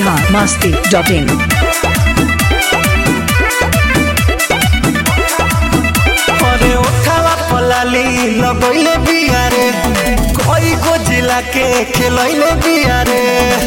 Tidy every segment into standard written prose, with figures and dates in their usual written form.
biharmasti.in अरे उठावा पलाली लगैले बियारे कोई को जिला के खेलैले बियारे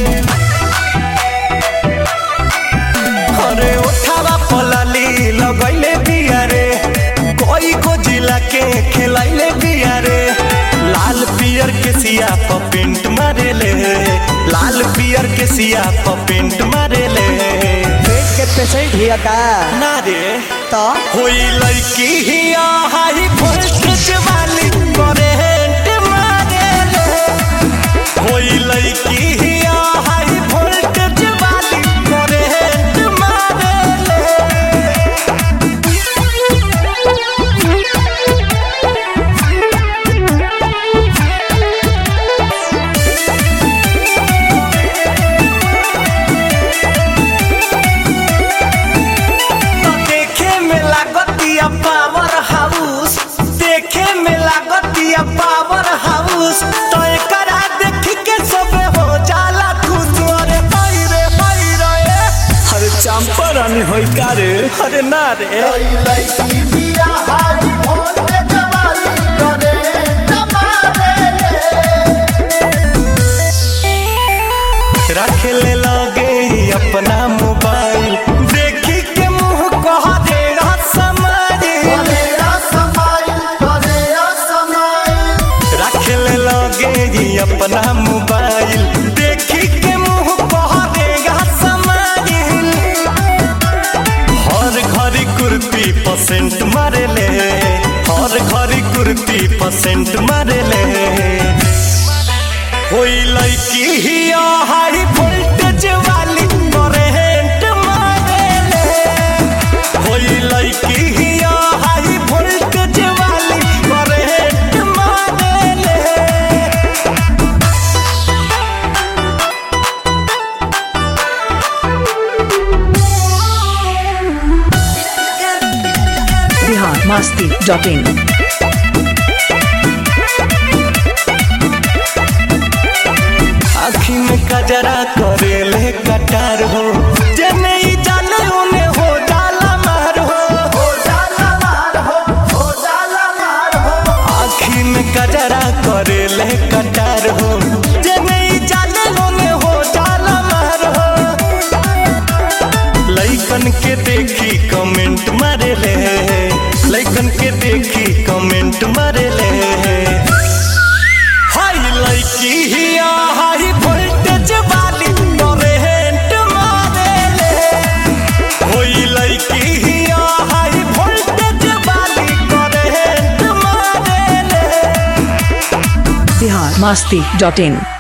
अरे उठावा पलाली लगैले बियारे कोई को जिला के खेलैले बियारे लाल पियर के सिया प पेंट मारेले लाल पियर के सिया प पेंट मारेले पेट के पेशेंट हिया का ना रे तो होई लड़की हिया हाई वोल्टेज वाली करेंट मारेले होई लड़की हिया हाई वोल्टेज वाली करेंट मारेले देखे में लागतिया पावर हाउस देखे में लागतिया पावर हाउस तो एकरा देख के सब हो जाला खुश अरे हाय रे अरे चंपरन होई का रे अरे ना रे रखे ले लगे अपना मोबाइल देखी के मुंह कह देगा समारी रखे ले लगे अपना मोबाइल देखी के मुंह कह देगा समारी हर घड़ी कुर्ती परसेंट मारे ले हर घड़ी कुर्ती परसेंट मारे ले होई लड़की हिया हाई वोल्टेज वाली करेंट मारेले होई लड़की हिया हाई वोल्टेज वाली करेंट मारेले biharmasti.in आँखी में कजरा करेले कटार हो जने ही जाने उन्हें हो जाला मार हो आँखी में कजरा करेले कटार हो जने ही जाने उन्हें हो जाला मार हो लइकन के देखी कमेंट मारेले लइकन के देखी कमेंट मारेले हाय लड़की हिया हाई वोल्टेज वाली करेंट मारेले होई लड़की हिया हाई वोल्टेज वाली करेंट मारेले biharmasti.in